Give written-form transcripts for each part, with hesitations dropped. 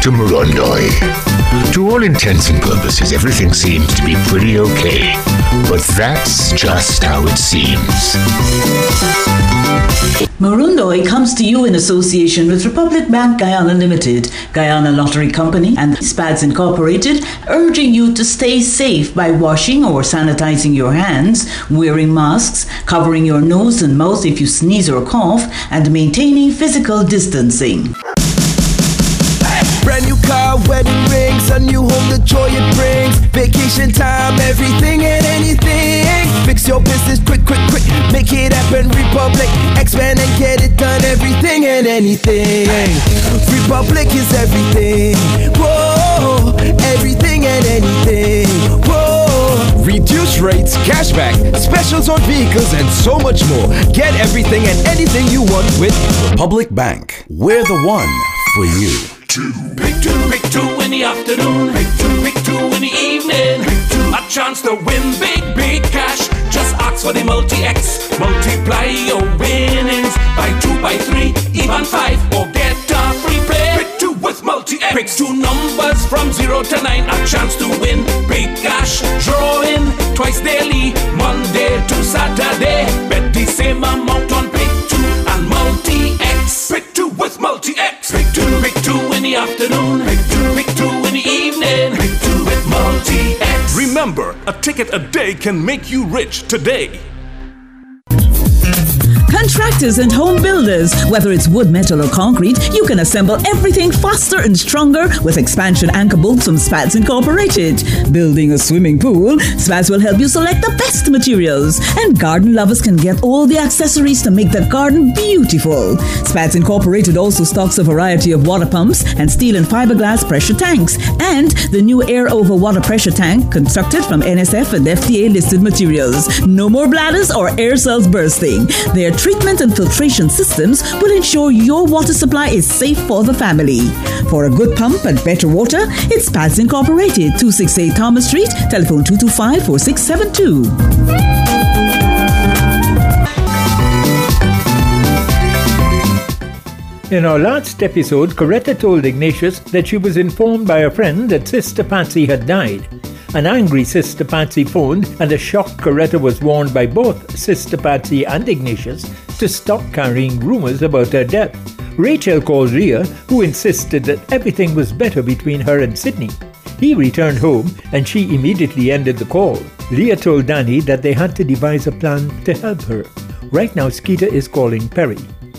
to Morondoi. To all intents and purposes, everything seems to be pretty okay. But that's just how it seems. Morondoi comes to you in association with Republic Bank Guyana Limited, Guyana Lottery Company, and SPADS Incorporated, urging you to stay safe by washing or sanitizing your hands, wearing masks, covering your nose and mouth if you sneeze or cough, and maintaining physical distancing. Brand new car, wedding rings, a new home, the joy it brings. Vacation time, everything and anything. Fix your business quick, quick, quick. Make it happen, Republic. Expand and get it done, everything and anything. Republic is everything. Whoa, everything and anything. Whoa. Reduced rates, cashback, specials on vehicles, and so much more. Get everything and anything you want with Republic Bank. We're the one for you. Pick two in the afternoon. Pick two in the evening. A chance to win big cash. Just ask for the multi-X. Multiply your winnings by 2, by 3, even 5, or get a free play. Pick two with multi-X. Pick two numbers from 0 to 9. A chance to win big cash. Drawing twice daily, Monday to Saturday. Bet the same amount on pick two and multi-X. Pick two with multi-X. Pick two in the afternoon. Pick two in the evening. Pick two with multi-X. Remember, a ticket a day can make you rich today. Contractors and home builders, whether it's wood, metal or concrete, you can assemble everything faster and stronger with expansion anchor bolts from SPADS Incorporated. Building a swimming pool, SPADS will help you select the best materials, and garden lovers can get all the accessories to make the garden beautiful. SPADS Incorporated also stocks a variety of water pumps and steel and fiberglass pressure tanks, and the new air over water pressure tank constructed from NSF and FDA listed materials. No more bladders or air cells bursting. Their treatment and filtration systems will ensure your water supply is safe for the family. For a good pump and better water, it's SPADS Incorporated, 268 Thomas Street, telephone 225-4672. In our last episode, Coretta told Ignatius that she was informed by a friend that Sister Patsy had died. An angry Sister Patsy phoned, and a shocked Coretta was warned by both Sister Patsy and Ignatius to stop carrying rumours about her death. Rachel called Leah, who insisted that everything was better between her and Sydney. He returned home, and she immediately ended the call. Leah told Danny that they had to devise a plan to help her. Right now, Skeeter is calling Perry.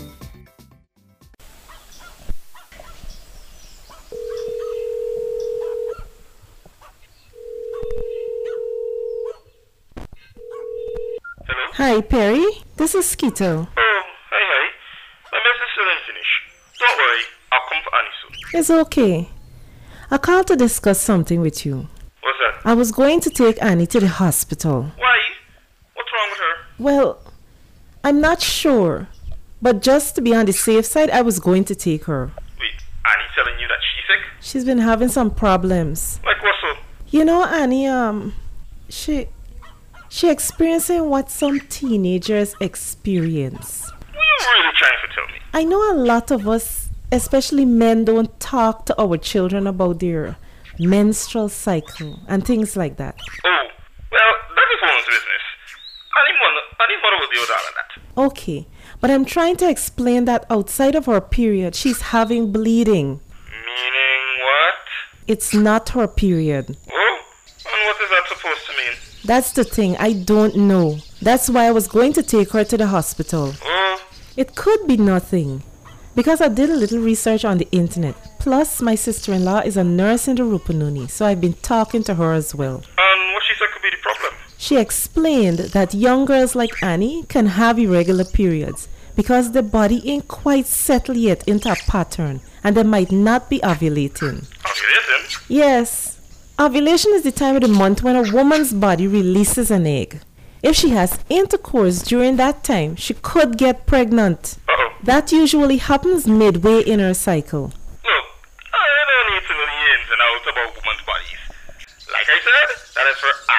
Hi, Perry. This is Skeeter. Oh, hey. My message still ain't finished. Don't worry, I'll come for Annie soon. It's okay. I called to discuss something with you. What's that? I was going to take Annie to the hospital. Why? What's wrong with her? Well, I'm not sure. But just to be on the safe side, I was going to take her. Wait, Annie telling you that she's sick? She's been having some problems. Like what so? You know, Annie, She experiencing what some teenagers experience. What are you really trying to tell me? I know a lot of us, especially men, don't talk to our children about their menstrual cycle and things like that. Oh, well, that is woman's business. Annie's mother will deal with all of that. Okay, but I'm trying to explain that outside of her period, she's having bleeding. Meaning what? It's not her period. Oh, and what is that supposed to mean? That's the thing, I don't know. That's why I was going to take her to the hospital. Oh. It could be nothing. Because I did a little research on the internet. Plus, my sister-in-law is a nurse in the Rupununi, so I've been talking to her as well. And what she said could be the problem? She explained that young girls like Annie can have irregular periods because the body ain't quite settled yet into a pattern and they might not be ovulating. Ovulating? Yes. Ovulation is the time of the month when a woman's body releases an egg. If she has intercourse during that time, she could get pregnant. Uh-oh. That usually happens midway in her cycle. Look, I don't need to know the ins and outs about women's bodies. Like I said, that is for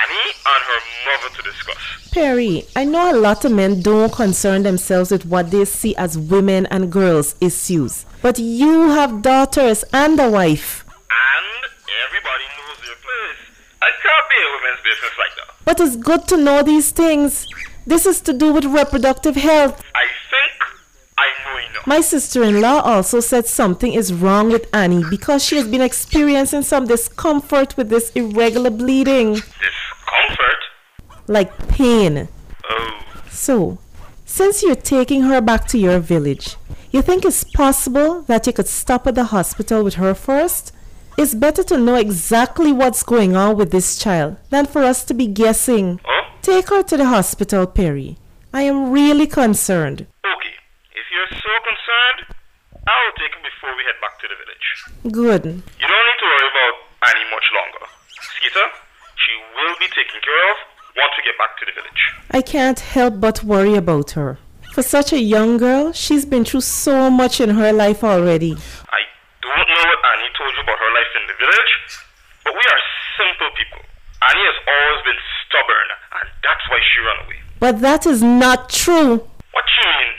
Annie and her mother to discuss. Perry, I know a lot of men don't concern themselves with what they see as women and girls issues. But you have daughters and a wife. And everybody knows their place. I can't be a women's business like that. But it's good to know these things. This is to do with reproductive health. I think I know enough. My sister-in-law also said something is wrong with Annie because she has been experiencing some discomfort with this irregular bleeding. Discomfort? Like pain. Oh. So, since you're taking her back to your village, you think it's possible that you could stop at the hospital with her first? It's better to know exactly what's going on with this child than for us to be guessing. Huh? Take her to the hospital, Perry. I am really concerned. Okay. If you're so concerned, I'll take her before we head back to the village. Good. You don't need to worry about Annie much longer. Skeeter, she will be taken care of once we get back to the village. I can't help but worry about her. For such a young girl, she's been through so much in her life already. I don't know what Annie told you about her life in the village, but we are simple people. Annie has always been stubborn, and that's why she ran away. But that is not true. What you mean?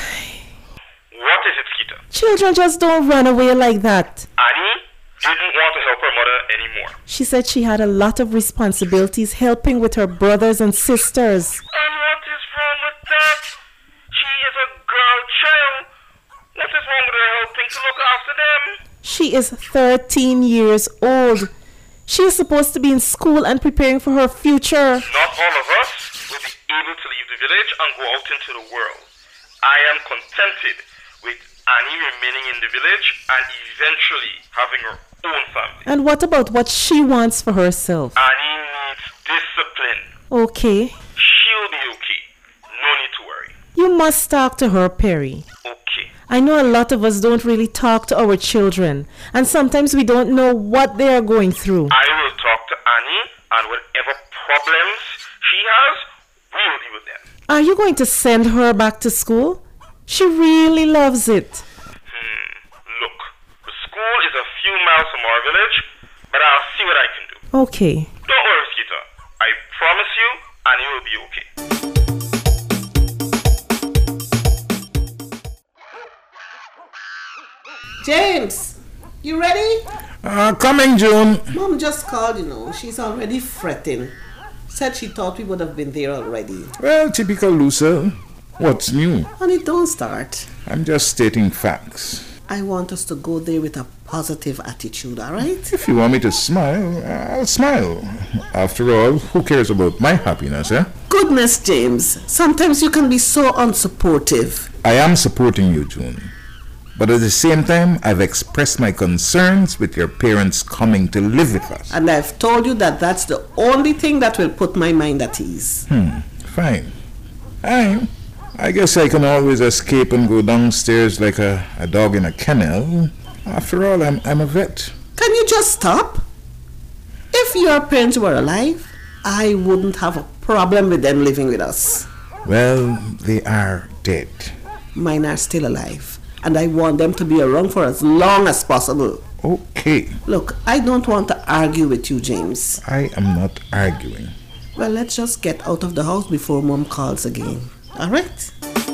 What is it, Skeeter? Children just don't run away like that. Annie didn't want to help her mother anymore. She said she had a lot of responsibilities helping with her brothers and sisters. And what is wrong with that? She is a girl child. What is wrong with her helping to look after them? She is 13 years old. She is supposed to be in school and preparing for her future. Not all of us will be able to leave the village and go out into the world. I am contented with Annie remaining in the village and eventually having her own family. And what about what she wants for herself? Annie needs discipline. Okay. She'll be okay. No need to worry. You must talk to her, Perry. Okay. I know a lot of us don't really talk to our children, and sometimes we don't know what they are going through. I will talk to Annie, and whatever problems she has, we'll deal with them. Are you going to send her back to school? She really loves it. Look, the school is a few miles from our village, but I'll see what I can do. Okay. Don't worry, Skeeter. I promise you, Annie will be okay. James, you ready? Coming, June. Mom just called, She's already fretting. Said she thought we would have been there already. Well, typical loser. What's new? Honey, don't start. I'm just stating facts. I want us to go there with a positive attitude, all right? If you want me to smile, I'll smile. After all, who cares about my happiness, eh? Goodness, James. Sometimes you can be so unsupportive. I am supporting you, June. But at the same time, I've expressed my concerns with your parents coming to live with us. And I've told you that that's the only thing that will put my mind at ease. Fine. I guess I can always escape and go downstairs like a dog in a kennel. After all, I'm a vet. Can you just stop? If your parents were alive, I wouldn't have a problem with them living with us. Well, they are dead. Mine are still alive, and I want them to be around for as long as possible. Okay. Look, I don't want to argue with you, James. I am not arguing. Well, let's just get out of the house before Mom calls again. All right?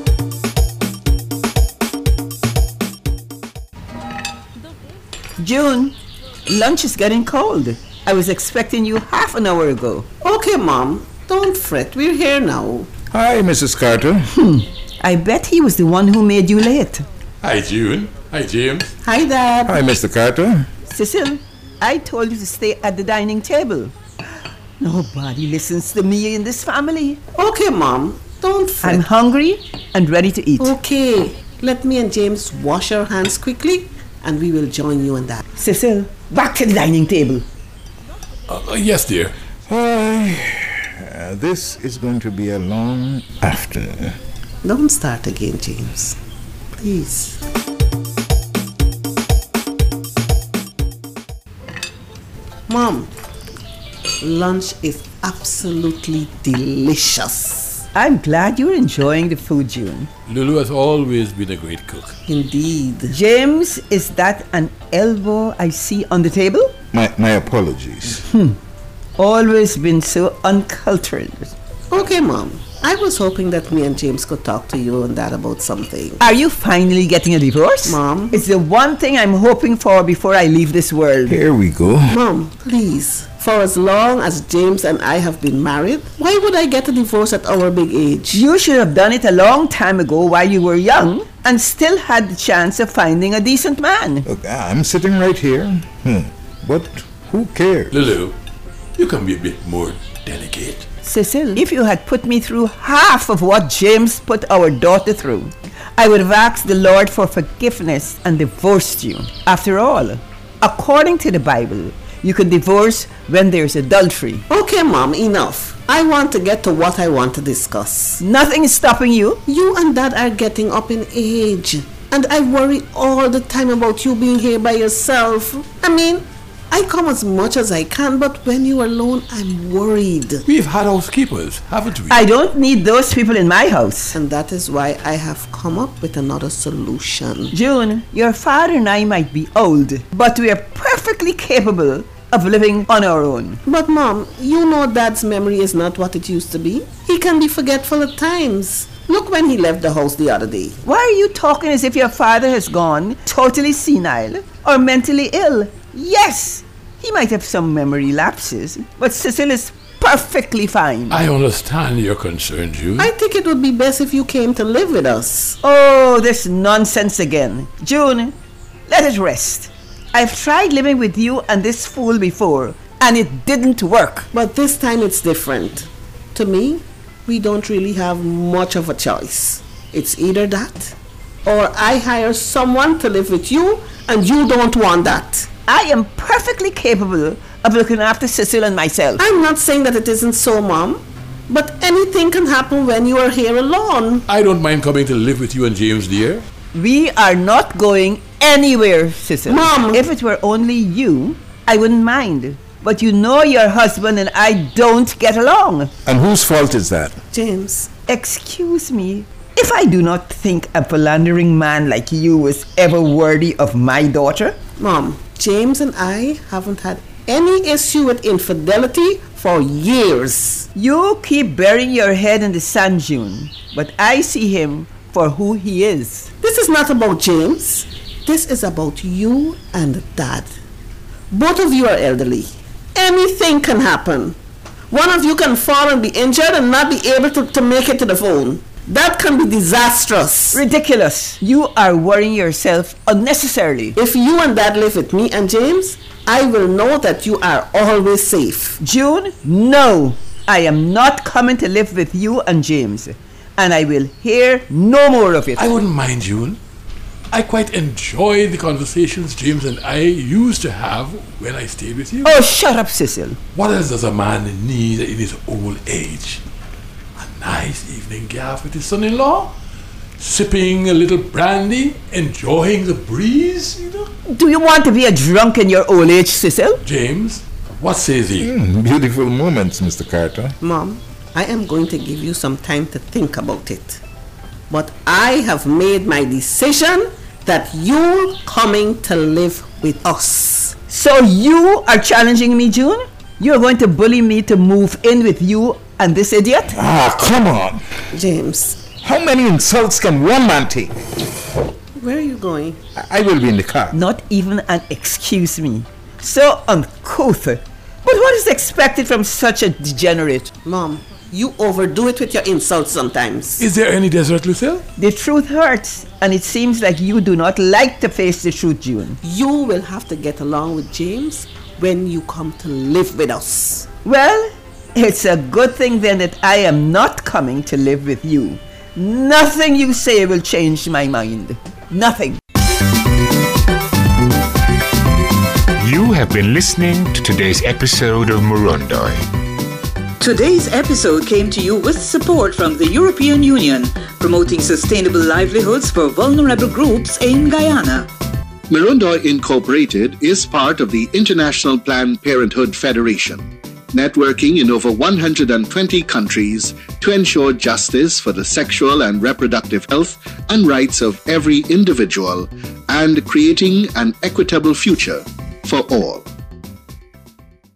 June, lunch is getting cold. I was expecting you half an hour ago. Okay, Mom. Don't fret. We're here now. Hi, Mrs. Carter. I bet he was the one who made you late. Hi, June. Hi, James. Hi, Dad. Hi, Mr. Carter. Cecil, I told you to stay at the dining table. Nobody listens to me in this family. Okay, Mom. Don't fret. I'm hungry and ready to eat. Okay. Let me and James wash our hands quickly, and we will join you and Dad. Cecil, back to the dining table. Yes, dear. This is going to be a long afternoon. Don't start again, James. Please. Mom, lunch is absolutely delicious. I'm glad you're enjoying the food, June. Lulu has always been a great cook. Indeed. James, is that an elbow I see on the table? My apologies. Always been so uncultured. Okay, Mom. I was hoping that me and James could talk to you and Dad about something. Are you finally getting a divorce? Mom? It's the one thing I'm hoping for before I leave this world. Here we go. Mom, please. For as long as James and I have been married, why would I get a divorce at our big age? You should have done it a long time ago while you were young and still had the chance of finding a decent man. Look, I'm sitting right here. But who cares? Lulu, you can be a bit more delicate. Cecil, if you had put me through half of what James put our daughter through, I would have asked the Lord for forgiveness and divorced you. After all, according to the Bible, you can divorce when there's adultery. Okay, Mom, enough. I want to get to what I want to discuss. Nothing is stopping you. You and Dad are getting up in age, and I worry all the time about you being here by yourself. I mean, I come as much as I can, but when you're alone, I'm worried. We've had housekeepers, haven't we? I don't need those people in my house. And that is why I have come up with another solution. June, your father and I might be old, but we are perfectly capable of living on our own. But Mom, you know Dad's memory is not what it used to be. He can be forgetful at times. Look when he left the house the other day. Why are you talking as if your father has gone totally senile or mentally ill? Yes, he might have some memory lapses, but Cecil is perfectly fine. I understand your concern, June. I think it would be best if you came to live with us. Oh, this nonsense again. June, let it rest. I've tried living with you and this fool before, and it didn't work. But this time it's different. To me, we don't really have much of a choice. It's either that, or I hire someone to live with you, and you don't want that. I am perfectly capable of looking after Cecil and myself. I'm not saying that it isn't so, Mom. But anything can happen when you are here alone. I don't mind coming to live with you and James, dear. We are not going anywhere, Cecil. Mom! If it were only you, I wouldn't mind. But you know your husband and I don't get along. And whose fault is that? James. Excuse me. If I do not think a philandering man like you was ever worthy of my daughter. Mom, James and I haven't had any issue with infidelity for years. You keep burying your head in the sand, June, but I see him for who he is. This is not about James. This is about you and Dad. Both of you are elderly. Anything can happen. One of you can fall and be injured and not be able to make it to the phone. That can be disastrous. Ridiculous. You are worrying yourself unnecessarily. If you and Dad live with me and James, I will know that you are always safe. June, no. I am not coming to live with you and James. And I will hear no more of it. I wouldn't mind, June. I quite enjoy the conversations James and I used to have when I stayed with you. Oh, shut up, Cecil. What else does a man need in his old age? Nice evening gaff with his son-in-law, sipping a little brandy, enjoying the breeze, you know. Do you want to be a drunk in your old age, Cecil? James, what says he? Beautiful moments, Mr. Carter. Mom, I am going to give you some time to think about it. But I have made my decision that you're coming to live with us. So you are challenging me, June? You're going to bully me to move in with you and this idiot? Ah, come on. James. How many insults can one man take? Where are you going? I will be in the car. Not even an excuse me. So uncouth. But what is expected from such a degenerate? Mom, you overdo it with your insults sometimes. Is there any desert, Lucille? The truth hurts, and it seems like you do not like to face the truth, June. You will have to get along with James when you come to live with us. Well, it's a good thing then that I am not coming to live with you. Nothing you say will change my mind. Nothing. You have been listening to today's episode of Murundoy. Today's episode came to you with support from the European Union, promoting sustainable livelihoods for vulnerable groups in Guyana. Murundoy Incorporated is part of the International Planned Parenthood Federation, networking in over 120 countries to ensure justice for the sexual and reproductive health and rights of every individual and creating an equitable future for all.